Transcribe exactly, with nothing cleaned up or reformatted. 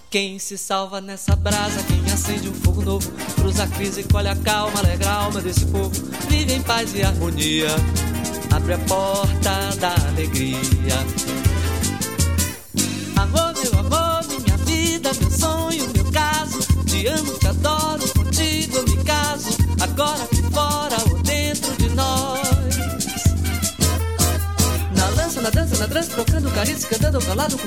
Quem se salva nessa brasa, quem acende um fogo novo, cruza a crise, colhe a calma, alegra a alma desse povo, vive em paz e harmonia, abre a porta da alegria. Amor, meu amor, minha vida, meu sonho, meu caso, te amo, te adoro, contigo eu me caso, agora aqui fora ou dentro de nós. Na lança, na dança, na trança, trocando carícia, cantando ao calado.